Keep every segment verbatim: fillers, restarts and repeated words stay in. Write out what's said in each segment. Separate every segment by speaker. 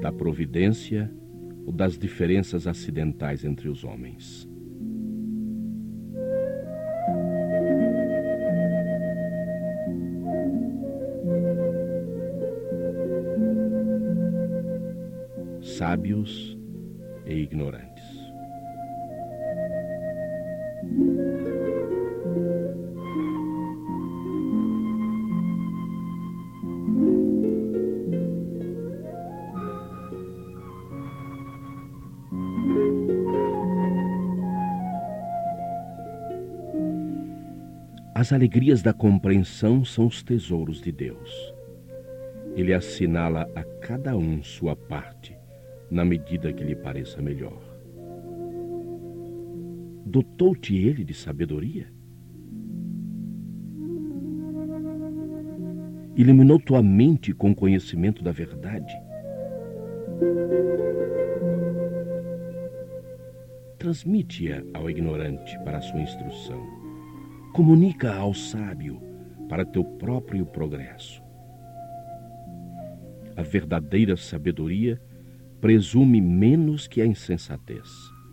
Speaker 1: da providência ou das diferenças acidentais entre os homens. Sábios e ignorantes. As alegrias da compreensão são os tesouros de Deus. Ele assinala a cada um sua parte, na medida que lhe pareça melhor. Dotou-te ele de sabedoria? Iluminou tua mente com conhecimento da verdade? Transmite-a ao ignorante para a sua instrução. Comunica ao sábio para teu próprio progresso. A verdadeira sabedoria presume menos que a insensatez.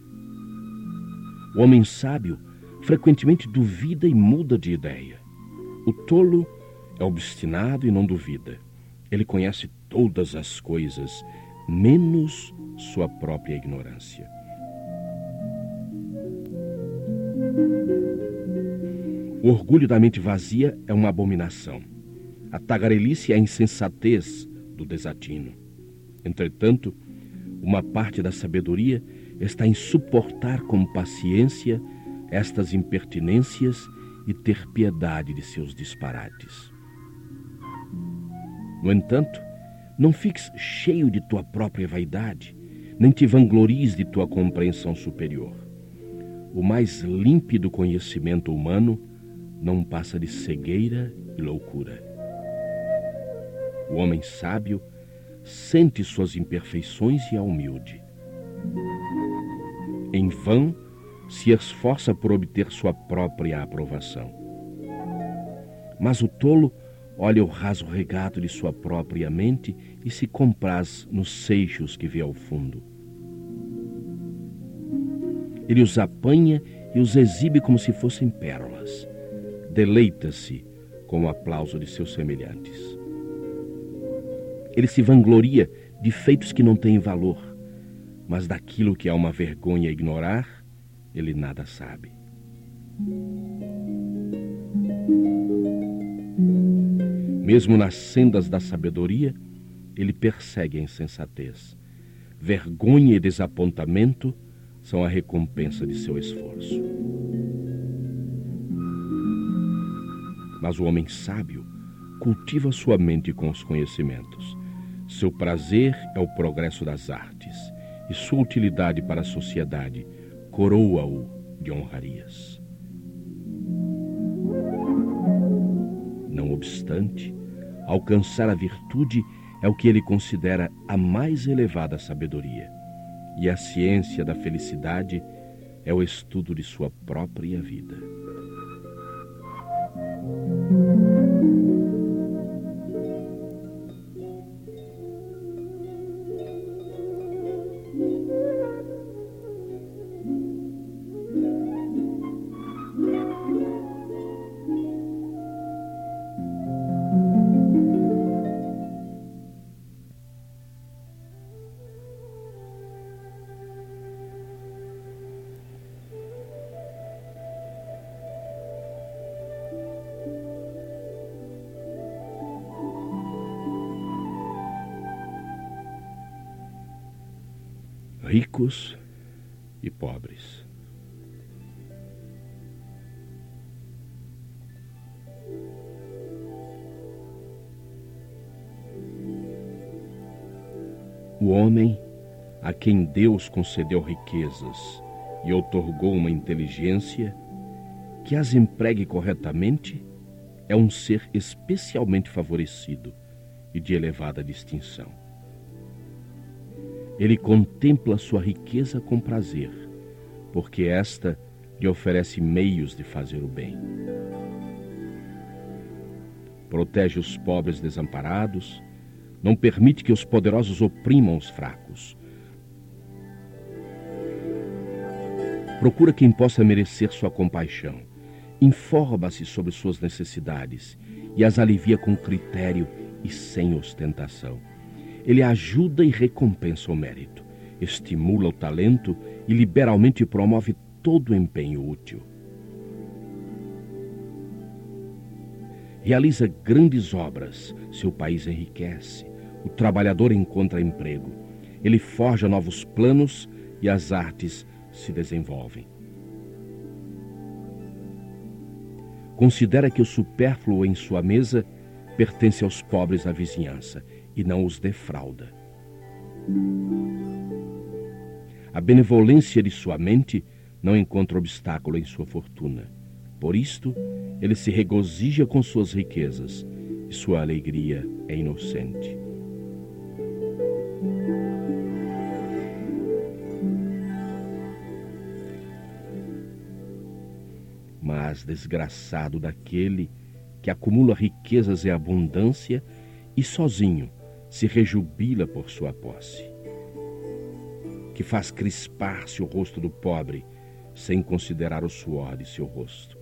Speaker 1: O homem sábio frequentemente duvida e muda de ideia. O tolo é obstinado e não duvida. Ele conhece todas as coisas, menos sua própria ignorância. O orgulho da mente vazia é uma abominação. A tagarelice é a insensatez do desatino. Entretanto, uma parte da sabedoria está em suportar com paciência estas impertinências e ter piedade de seus disparates. No entanto, não fiques cheio de tua própria vaidade, nem te vanglories de tua compreensão superior. O mais límpido conhecimento humano não passa de cegueira e loucura. O homem sábio sente suas imperfeições e é humilde. Em vão se esforça por obter sua própria aprovação. Mas o tolo olha o raso regado de sua própria mente e se compraz nos seixos que vê ao fundo. Ele os apanha e os exibe como se fossem pérolas. Deleita-se com o aplauso de seus semelhantes. Ele se vangloria de feitos que não têm valor, mas daquilo que é uma vergonha ignorar, ele nada sabe. Mesmo nas sendas da sabedoria, ele persegue a insensatez. Vergonha e desapontamento são a recompensa de seu esforço. Mas o homem sábio cultiva sua mente com os conhecimentos. Seu prazer é o progresso das artes, e sua utilidade para a sociedade coroa-o de honrarias. Não obstante, alcançar a virtude é o que ele considera a mais elevada sabedoria, e a ciência da felicidade é o estudo de sua própria vida. Ricos e pobres. O homem, a quem Deus concedeu riquezas e outorgou uma inteligência, que as empregue corretamente, é um ser especialmente favorecido e de elevada distinção. Ele contempla sua riqueza com prazer, porque esta lhe oferece meios de fazer o bem. Protege os pobres desamparados, Não permite que os poderosos oprimam os fracos. Procura quem possa merecer sua compaixão. Informa-se sobre suas necessidades e as alivia com critério e sem ostentação. Ele ajuda e recompensa o mérito, estimula o talento e liberalmente promove todo o empenho útil. Realiza grandes obras, seu país enriquece, o trabalhador encontra emprego, ele forja novos planos e as artes se desenvolvem. Considera que o supérfluo em sua mesa pertence aos pobres da vizinhança e não os defrauda. A benevolência de sua mente não encontra obstáculo em sua fortuna. Por isto, ele se regozija com suas riquezas e sua alegria é inocente. Mas desgraçado daquele que acumula riquezas e abundância e sozinho se rejubila por sua posse, que faz crispar-se o rosto do pobre sem considerar o suor de seu rosto.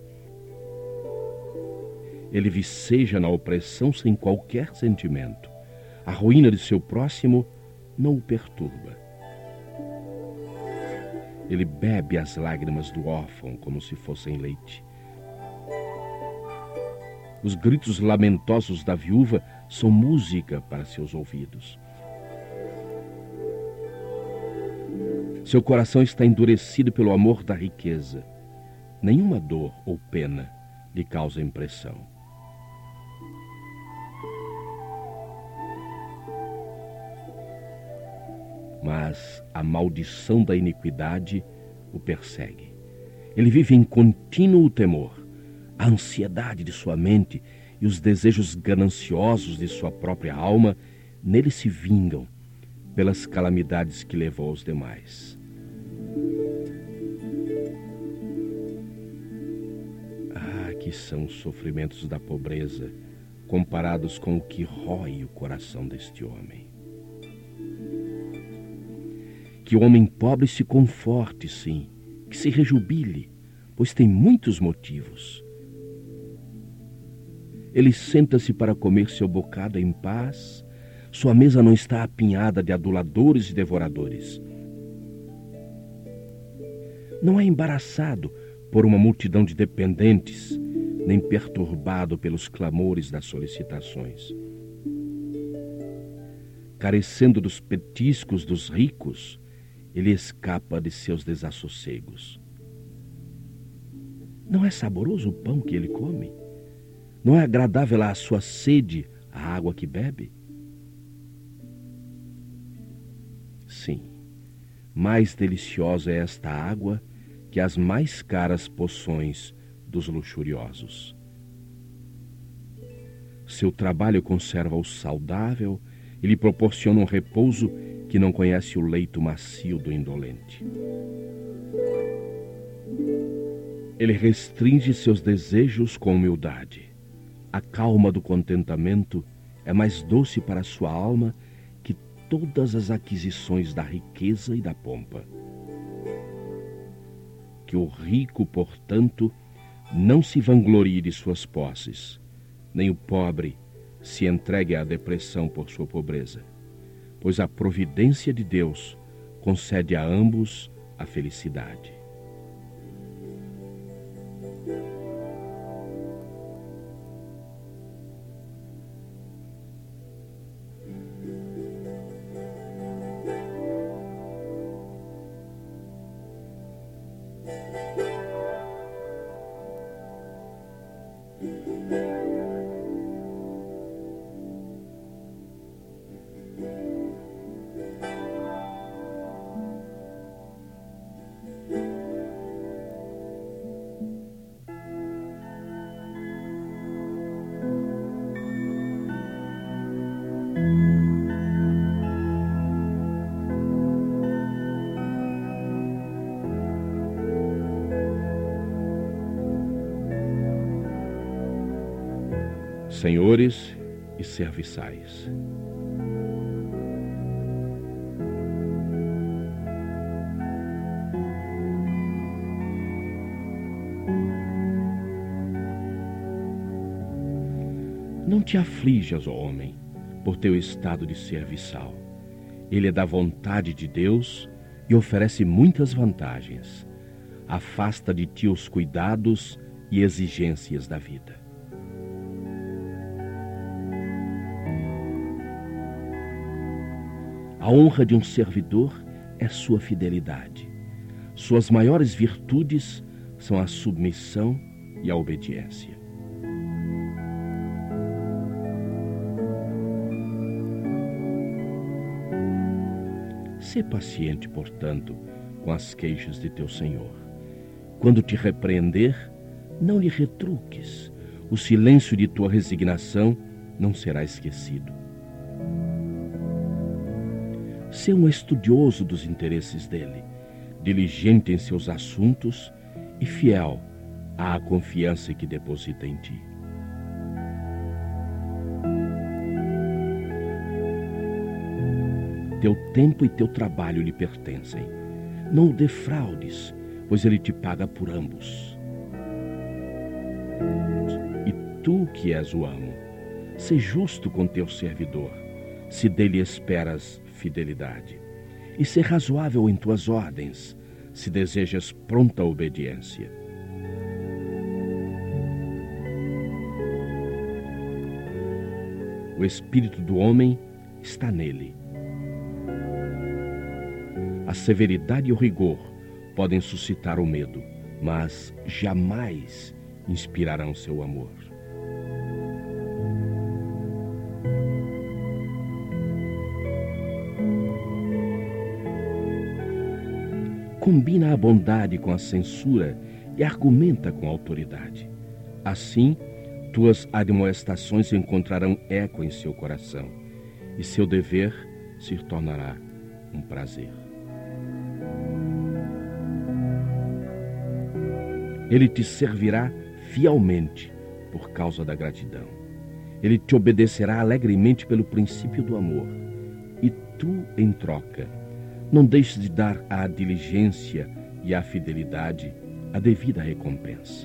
Speaker 1: Ele viceja na opressão sem qualquer sentimento. A ruína de seu próximo não o perturba. Ele bebe as lágrimas do órfão como se fossem leite. Os gritos lamentosos da viúva são música para seus ouvidos. Seu coração está endurecido pelo amor da riqueza. Nenhuma dor ou pena lhe causa impressão. Mas a maldição da iniquidade o persegue. Ele vive em contínuo temor. A ansiedade de sua mente e os desejos gananciosos de sua própria alma nele se vingam pelas calamidades que levou aos demais. Ah, que são os sofrimentos da pobreza comparados com o que rói o coração deste homem. Que o homem pobre se conforte, sim, que se rejubile, pois tem muitos motivos. Ele senta-se para comer seu bocado em paz, sua mesa não está apinhada de aduladores e devoradores. Não é embaraçado por uma multidão de dependentes, nem perturbado pelos clamores das solicitações. Carecendo dos petiscos dos ricos, ele escapa de seus desassossegos. Não é saboroso o pão que ele come? Não é agradável à sua sede a água que bebe? Sim, mais deliciosa é esta água que as mais caras poções dos luxuriosos. Seu trabalho conserva-o saudável e lhe proporciona um repouso que não conhece o leito macio do indolente. Ele restringe seus desejos com humildade. A calma do contentamento é mais doce para sua alma que todas as aquisições da riqueza e da pompa. Que o rico, portanto, não se vanglorie de suas posses, nem o pobre se entregue à depressão por sua pobreza, pois a providência de Deus concede a ambos a felicidade. Senhores e serviçais, te aflijas, ó homem, por teu estado de serviçal. Ele é da vontade de Deus e oferece muitas vantagens. Afasta de ti os cuidados e exigências da vida. A honra de um servidor é sua fidelidade. Suas maiores virtudes são a submissão e a obediência. Sê paciente, portanto, com as queixas de teu Senhor. Quando te repreender, não lhe retruques. O silêncio de tua resignação não será esquecido. Sê um estudioso dos interesses dele, diligente em seus assuntos e fiel à confiança que deposita em ti. Teu tempo e teu trabalho lhe pertencem. Não o defraudes, pois ele te paga por ambos. E tu, que és o amo, sê justo com teu servidor, se dele esperas fidelidade. E sê razoável em tuas ordens, se desejas pronta obediência. O espírito do homem está nele. A severidade e o rigor podem suscitar o medo, mas jamais inspirarão seu amor. Combina a bondade com a censura e argumenta com a autoridade. Assim, tuas admoestações encontrarão eco em seu coração, e seu dever se tornará um prazer. Ele te servirá fielmente por causa da gratidão. Ele te obedecerá alegremente pelo princípio do amor. E tu, em troca, não deixes de dar à diligência e à fidelidade a devida recompensa.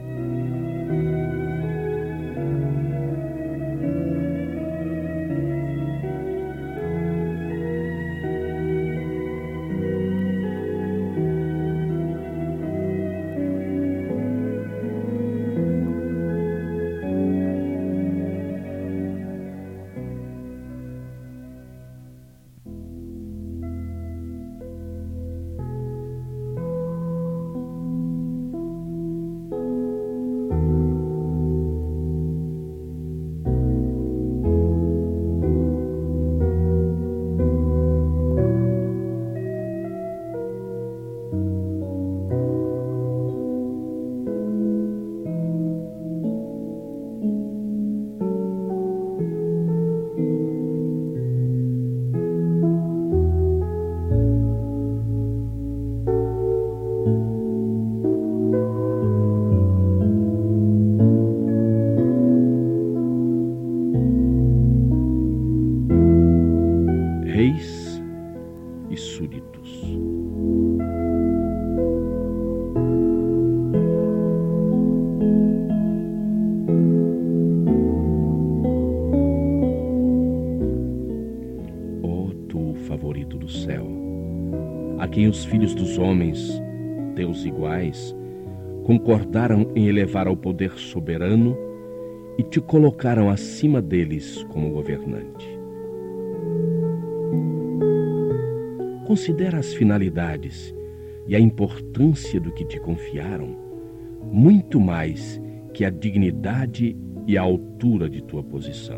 Speaker 1: Reis e súditos. Ó tu, favorito do céu, a quem os filhos dos homens, teus iguais, concordaram em elevar ao poder soberano e te colocaram acima deles como governante. Considera as finalidades e a importância do que te confiaram, muito mais que a dignidade e a altura de tua posição.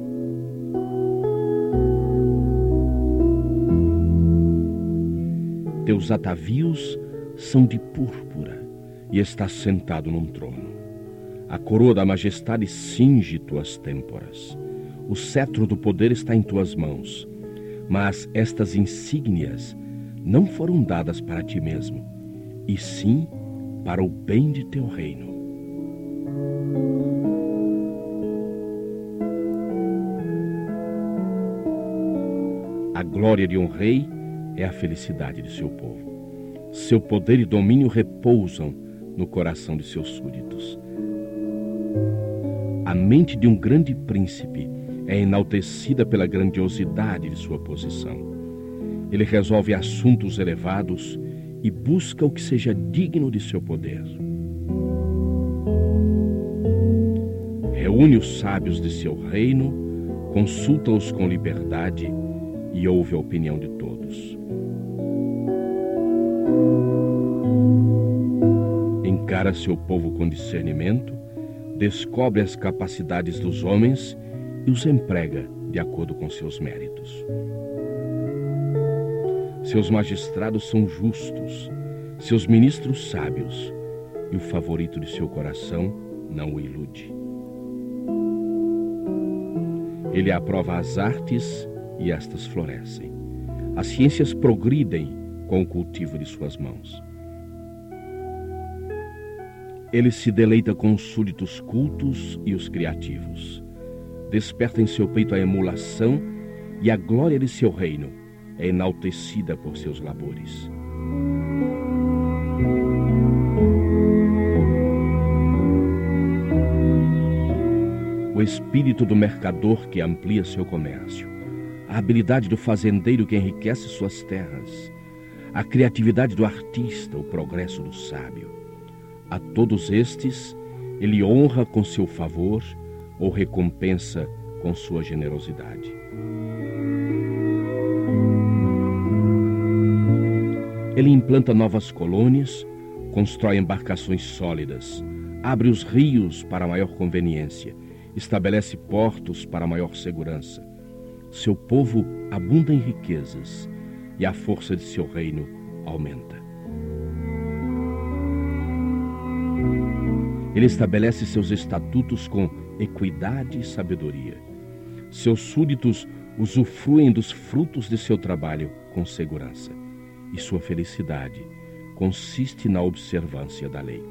Speaker 1: Teus atavios são de púrpura e estás sentado num trono. A coroa da majestade cinge tuas têmporas. O cetro do poder está em tuas mãos. Mas estas insígnias não foram dadas para ti mesmo, e sim para o bem de teu reino. A glória de um rei é a felicidade de seu povo. Seu poder e domínio repousam no coração de seus súditos. A mente de um grande príncipe é enaltecida pela grandiosidade de sua posição. Ele resolve assuntos elevados e busca o que seja digno de seu poder. Reúne os sábios de seu reino, consulta-os com liberdade e ouve a opinião de todos. Encara seu povo com discernimento, descobre as capacidades dos homens e os emprega de acordo com seus méritos. Seus magistrados são justos, seus ministros sábios, e o favorito de seu coração não o ilude. Ele aprova as artes e estas florescem. As ciências progridem com o cultivo de suas mãos. Ele se deleita com os súditos cultos e os criativos. Desperta em seu peito a emulação e a glória de seu reino é enaltecida por seus labores. O espírito do mercador que amplia seu comércio, a habilidade do fazendeiro que enriquece suas terras, a criatividade do artista, o progresso do sábio. A todos estes, ele honra com seu favor ou recompensa com sua generosidade. Ele implanta novas colônias, constrói embarcações sólidas, abre os rios para maior conveniência, estabelece portos para maior segurança. Seu povo abunda em riquezas e a força de seu reino aumenta. Ele estabelece seus estatutos com equidade e sabedoria. Seus súditos usufruem dos frutos de seu trabalho com segurança. E sua felicidade consiste na observância da lei.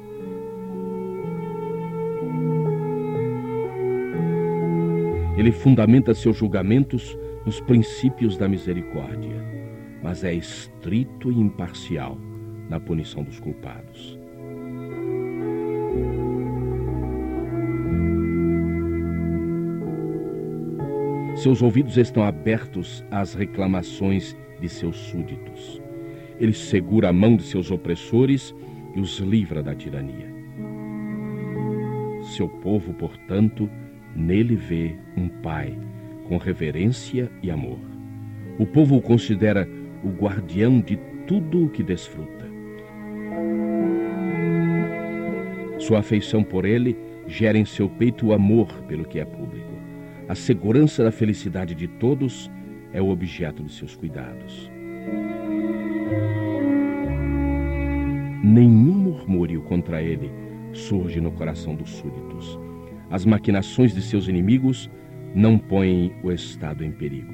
Speaker 1: Ele fundamenta seus julgamentos nos princípios da misericórdia, mas é estrito e imparcial na punição dos culpados. Seus ouvidos estão abertos às reclamações de seus súditos. Ele segura a mão de seus opressores e os livra da tirania. Seu povo, portanto, nele vê um pai com reverência e amor. O povo o considera o guardião de tudo o que desfruta. Sua afeição por ele gera em seu peito o amor pelo que é público. A segurança da felicidade de todos é o objeto de seus cuidados. Nenhum murmúrio contra ele surge no coração dos súditos. As maquinações de seus inimigos não põem o Estado em perigo.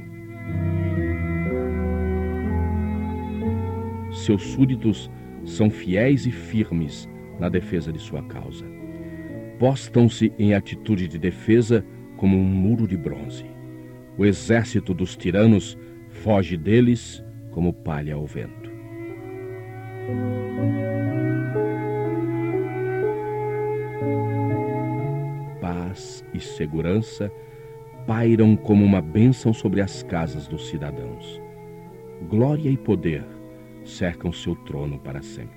Speaker 1: Seus súditos são fiéis e firmes na defesa de sua causa. Postam-se em atitude de defesa como um muro de bronze. O exército dos tiranos foge deles como palha ao vento. Paz e segurança pairam como uma bênção sobre as casas dos cidadãos. Glória e poder cercam seu trono para sempre.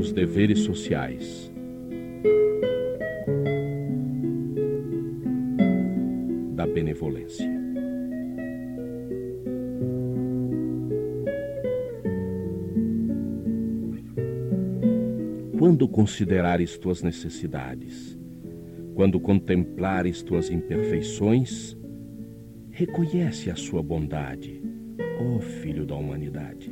Speaker 1: dos deveres sociais. Da benevolência. Quando considerares tuas necessidades, quando contemplares tuas imperfeições, reconhece a sua bondade, ó Filho da humanidade.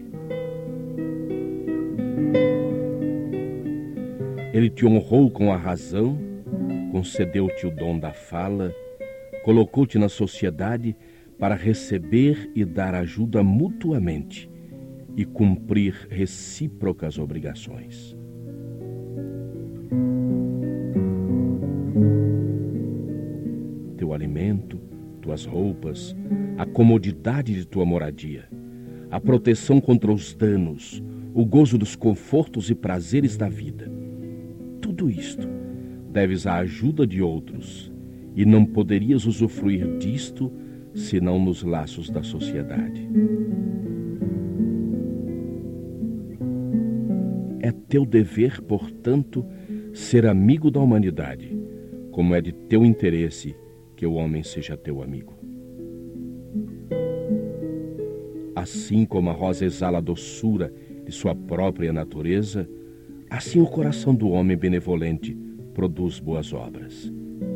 Speaker 1: Ele te honrou com a razão, concedeu-te o dom da fala, colocou-te na sociedade para receber e dar ajuda mutuamente e cumprir recíprocas obrigações. Teu alimento, tuas roupas, a comodidade de tua moradia, a proteção contra os danos, o gozo dos confortos e prazeres da vida. Tudo isto deves à ajuda de outros e não poderias usufruir disto senão nos laços da sociedade. É teu dever, portanto, ser amigo da humanidade, como é de teu interesse que o homem seja teu amigo. Assim como a rosa exala a doçura de sua própria natureza, assim o coração do homem benevolente produz boas obras.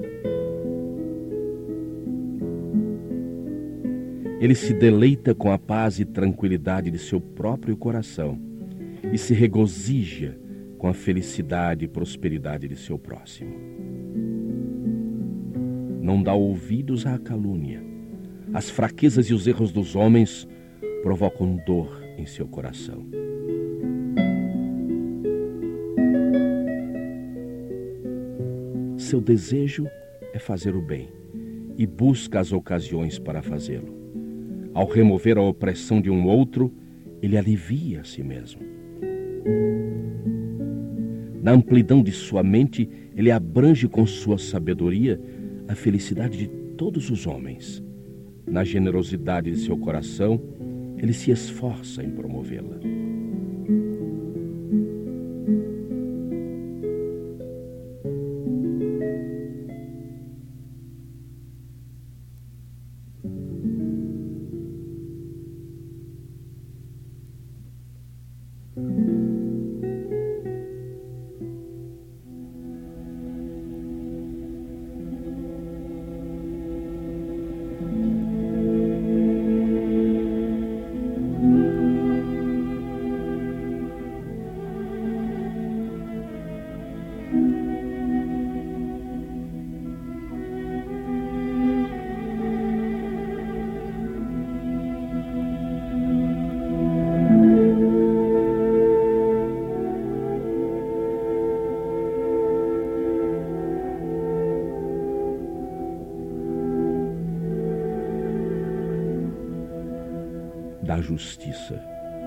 Speaker 1: Ele se deleita com a paz e tranquilidade de seu próprio coração e se regozija com a felicidade e prosperidade de seu próximo. Não dá ouvidos à calúnia. As fraquezas e os erros dos homens provocam dor em seu coração. Seu desejo é fazer o bem e busca as ocasiões para fazê-lo. Ao remover a opressão de um outro, ele alivia a si mesmo. Na amplidão de sua mente, ele abrange com sua sabedoria a felicidade de todos os homens. Na generosidade de seu coração, ele se esforça em promovê-la. Da justiça.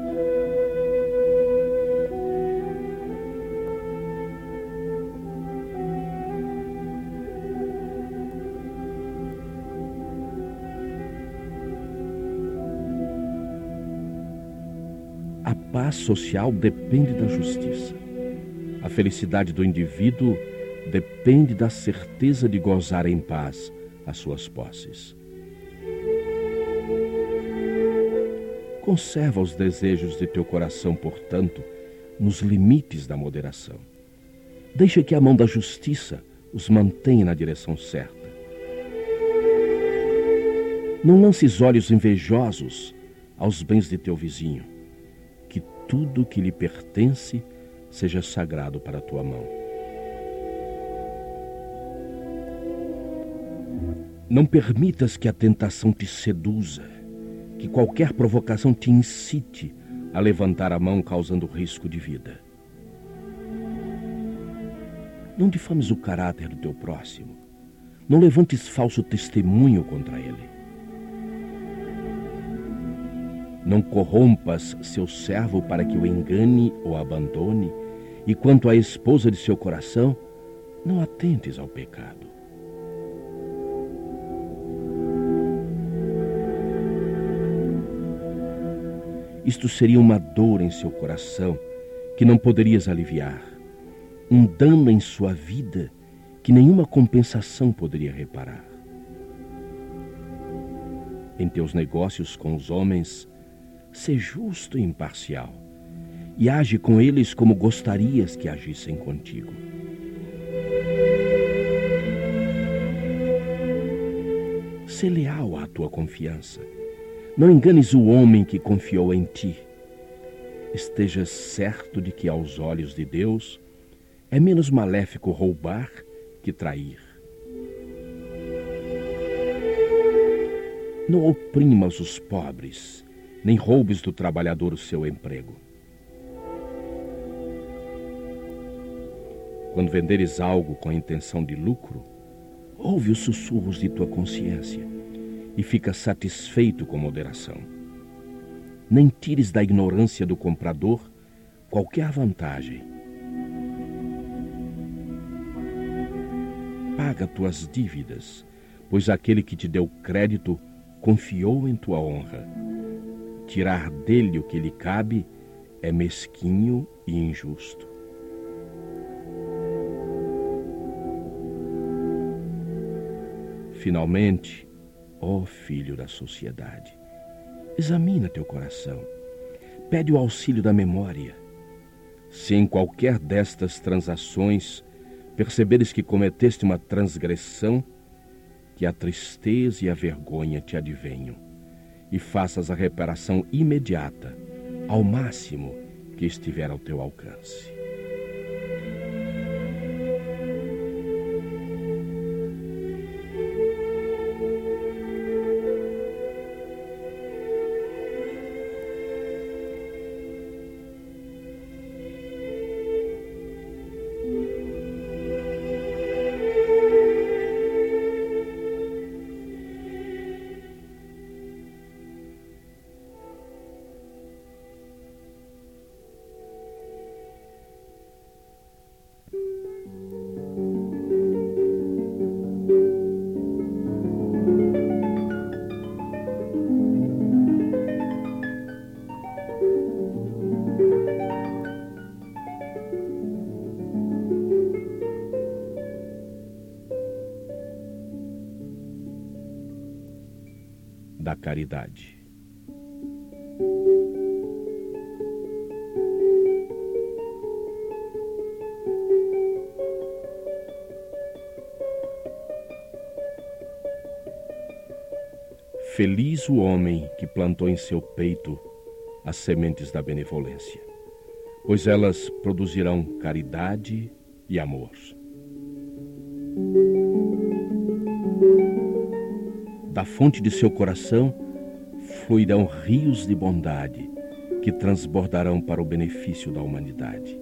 Speaker 1: A paz social depende da justiça. A felicidade do indivíduo depende da certeza de gozar em paz as suas posses. Conserva os desejos de teu coração, portanto, nos limites da moderação. Deixa que a mão da justiça os mantenha na direção certa. Não lances olhos invejosos aos bens de teu vizinho. Que tudo que lhe pertence seja sagrado para a tua mão. Não permitas que a tentação te seduza, que qualquer provocação te incite a levantar a mão causando risco de vida. Não difames o caráter do teu próximo. Não levantes falso testemunho contra ele. Não corrompas seu servo para que o engane ou abandone, e quanto à esposa de seu coração, não atentes ao pecado. Isto seria uma dor em seu coração que não poderias aliviar, um dano em sua vida que nenhuma compensação poderia reparar. Em teus negócios com os homens, sê justo e imparcial, e age com eles como gostarias que agissem contigo. Sê leal à tua confiança. Não enganes o homem que confiou em ti. Estejas certo de que aos olhos de Deus é menos maléfico roubar que trair. Não oprimas os pobres, nem roubes do trabalhador o seu emprego. Quando venderes algo com a intenção de lucro, ouve os sussurros de tua consciência e fica satisfeito com moderação. Nem tires da ignorância do comprador qualquer vantagem. Paga tuas dívidas, pois aquele que te deu crédito confiou em tua honra. Tirar dele o que lhe cabe é mesquinho e injusto. Finalmente, ó filho da sociedade, examina teu coração, pede o auxílio da memória. Se em qualquer destas transações perceberes que cometeste uma transgressão, que a tristeza e a vergonha te advenham, e faças a reparação imediata, ao máximo que estiver ao teu alcance. Da caridade. Feliz o homem que plantou em seu peito as sementes da benevolência, pois elas produzirão caridade e amor. Da fonte de seu coração fluirão rios de bondade que transbordarão para o benefício da humanidade.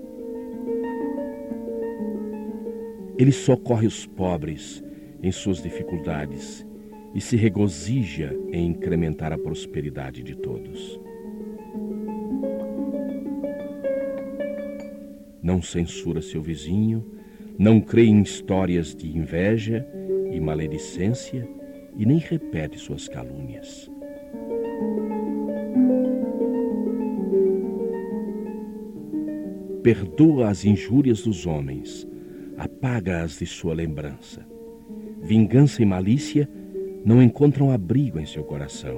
Speaker 1: Ele socorre os pobres em suas dificuldades e se regozija em incrementar a prosperidade de todos. Não censura seu vizinho, não crê em histórias de inveja e maledicência, e nem repete suas calúnias. Perdoa as injúrias dos homens, apaga-as de sua lembrança. Vingança e malícia não encontram abrigo em seu coração.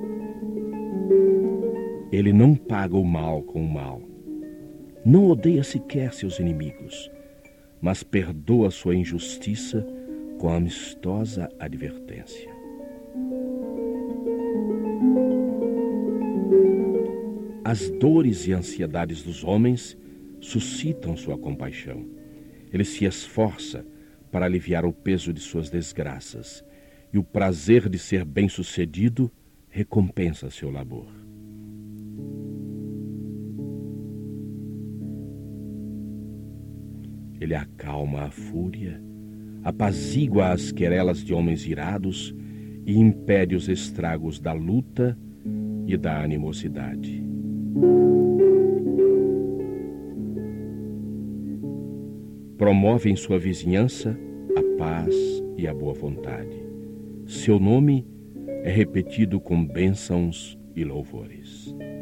Speaker 1: Ele não paga o mal com o mal. Não odeia sequer seus inimigos, mas perdoa sua injustiça com amistosa advertência. As dores e ansiedades dos homens suscitam sua compaixão. Ele se esforça para aliviar o peso de suas desgraças, e o prazer de ser bem-sucedido recompensa seu labor. Ele acalma a fúria, apazigua as querelas de homens irados e impede os estragos da luta e da animosidade. Promove em sua vizinhança a paz e a boa vontade. Seu nome é repetido com bênçãos e louvores.